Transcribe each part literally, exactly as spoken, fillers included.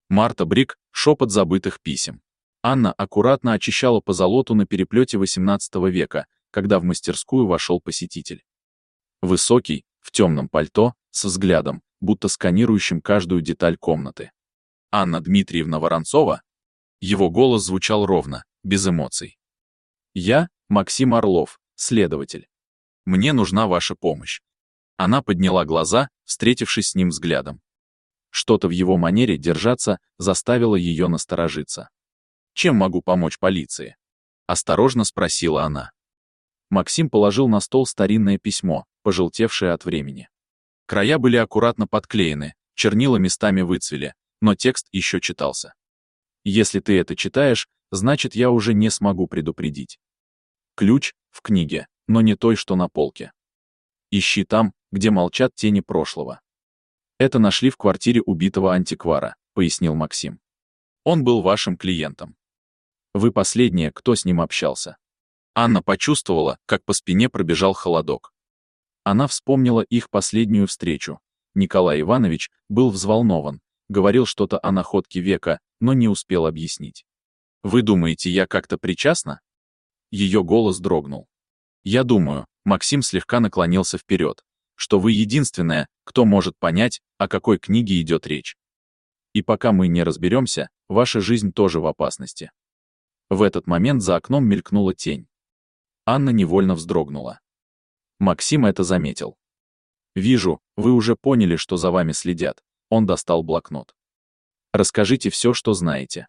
Марта Брик, шепот забытых писем. Анна аккуратно очищала позолоту на переплете восемнадцатого века, когда в мастерскую вошел посетитель. Высокий, в темном пальто, со взглядом, будто сканирующим каждую деталь комнаты. «Анна Дмитриевна Воронцова?» Его голос звучал ровно, без эмоций. «Я, Максим Орлов, следователь. Мне нужна ваша помощь». Она подняла глаза, встретившись с ним взглядом. Что-то в его манере держаться заставило ее насторожиться. «Чем могу помочь полиции?» — осторожно спросила она. Максим положил на стол старинное письмо, пожелтевшее от времени. Края были аккуратно подклеены, чернила местами выцвели, но текст еще читался. «Если ты это читаешь, значит, я уже не смогу предупредить. Ключ в книге, но не той, что на полке. Ищи там, где молчат тени прошлого». «Это нашли в квартире убитого антиквара», — пояснил Максим. «Он был вашим клиентом. Вы последняя, кто с ним общался». Анна почувствовала, как по спине пробежал холодок. Она вспомнила их последнюю встречу. Николай Иванович был взволнован, говорил что-то о находке века, но не успел объяснить. «Вы думаете, я как-то причастна?» Ее голос дрогнул. «Я думаю», — Максим слегка наклонился вперед, «что вы единственная, кто может понять, о какой книге идет речь. И пока мы не разберемся, ваша жизнь тоже в опасности». В этот момент за окном мелькнула тень. Анна невольно вздрогнула. Максим это заметил. «Вижу, вы уже поняли, что за вами следят». Он достал блокнот. «Расскажите все, что знаете.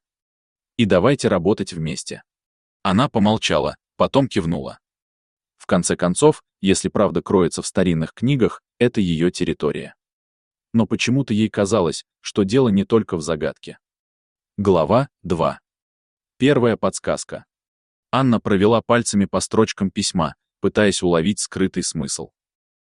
И давайте работать вместе». Она помолчала, потом кивнула. В конце концов, если правда кроется в старинных книгах, это ее территория. Но почему-то ей казалось, что дело не только в загадке. Глава два. Первая подсказка. Анна провела пальцами по строчкам письма, пытаясь уловить скрытый смысл.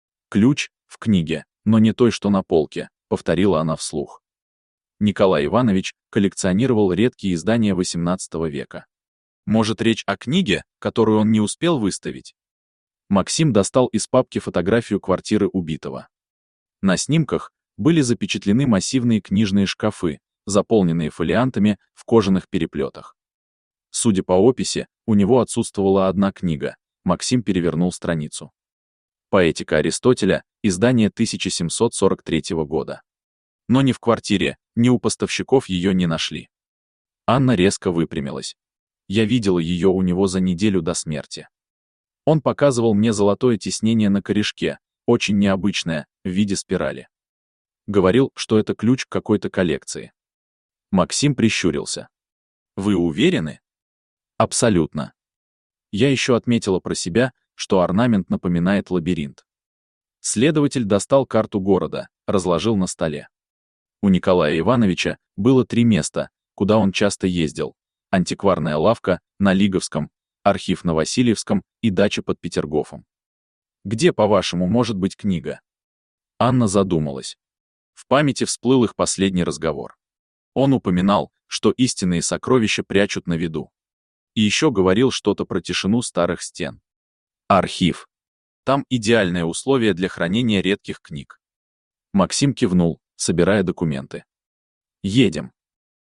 «Ключ в книге, но не той, что на полке», — повторила она вслух. Николай Иванович коллекционировал редкие издания восемнадцатого века. Может, речь о книге, которую он не успел выставить? Максим достал из папки фотографию квартиры убитого. На снимках были запечатлены массивные книжные шкафы, заполненные фолиантами в кожаных переплетах. Судя по описи, у него отсутствовала одна книга. Максим перевернул страницу. «Поэтика Аристотеля», издание тысяча семьсот сорок третьего года. Но ни в квартире, ни у поставщиков ее не нашли. Анна резко выпрямилась. Я видела ее у него за неделю до смерти. Он показывал мне золотое тиснение на корешке, очень необычное, в виде спирали. Говорил, что это ключ к какой-то коллекции. Максим прищурился. «Вы уверены?» «Абсолютно. Я еще отметила про себя, что орнамент напоминает лабиринт». Следователь достал карту города, разложил на столе. У Николая Ивановича было три места, куда он часто ездил. Антикварная лавка на Лиговском, архив на Васильевском и дача под Петергофом. «Где, по-вашему, может быть книга?» Анна задумалась. В памяти всплыл их последний разговор. Он упоминал, что истинные сокровища прячут на виду. И еще говорил что-то про тишину старых стен. Архив. Там идеальное условие для хранения редких книг. Максим кивнул, собирая документы. «Едем.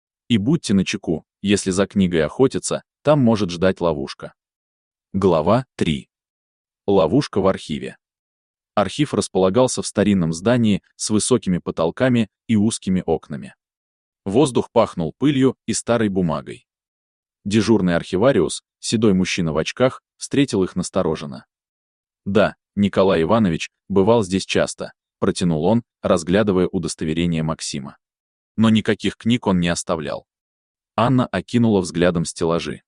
И будьте начеку, если за книгой охотятся, там может ждать ловушка». Глава три. Ловушка в архиве. Архив располагался в старинном здании с высокими потолками и узкими окнами. Воздух пахнул пылью и старой бумагой. Дежурный архивариус, седой мужчина в очках, встретил их настороженно. «Да, Николай Иванович бывал здесь часто», — протянул он, разглядывая удостоверение Максима. Но никаких книг он не оставлял. Анна окинула взглядом стеллажи.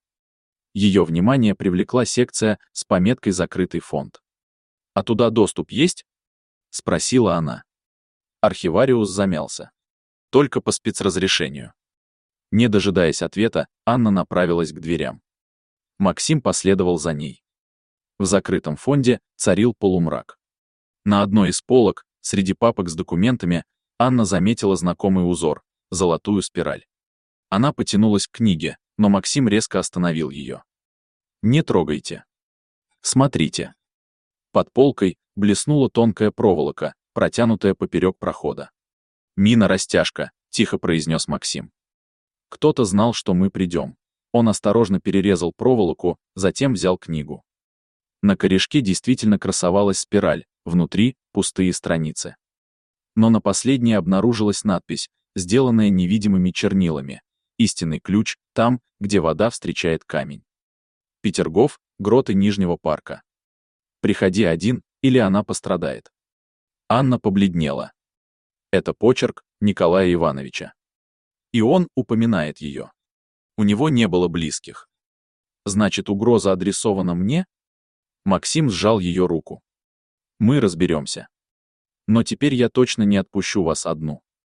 Ее внимание привлекла секция с пометкой «Закрытый фонд». «А туда доступ есть?» — спросила она. Архивариус замялся. «Только по спецразрешению». Не дожидаясь ответа, Анна направилась к дверям. Максим последовал за ней. В закрытом фонде царил полумрак. На одной из полок, среди папок с документами, Анна заметила знакомый узор — золотую спираль. Она потянулась к книге, но Максим резко остановил ее. «Не трогайте. Смотрите». Под полкой блеснула тонкая проволока, протянутая поперек прохода. «Мина-растяжка», — тихо произнес Максим. Кто-то знал, что мы придем. Он осторожно перерезал проволоку, затем взял книгу. На корешке действительно красовалась спираль, внутри — пустые страницы. Но на последней обнаружилась надпись, сделанная невидимыми чернилами. Истинный ключ там, где вода встречает камень. Петергоф, гроты Нижнего парка. Приходи один, или она пострадает. Анна побледнела. Это почерк Николая Ивановича. И он упоминает ее. У него не было близких. Значит, угроза адресована мне? Максим сжал ее руку. Мы разберемся. Но теперь я точно не отпущу вас одну.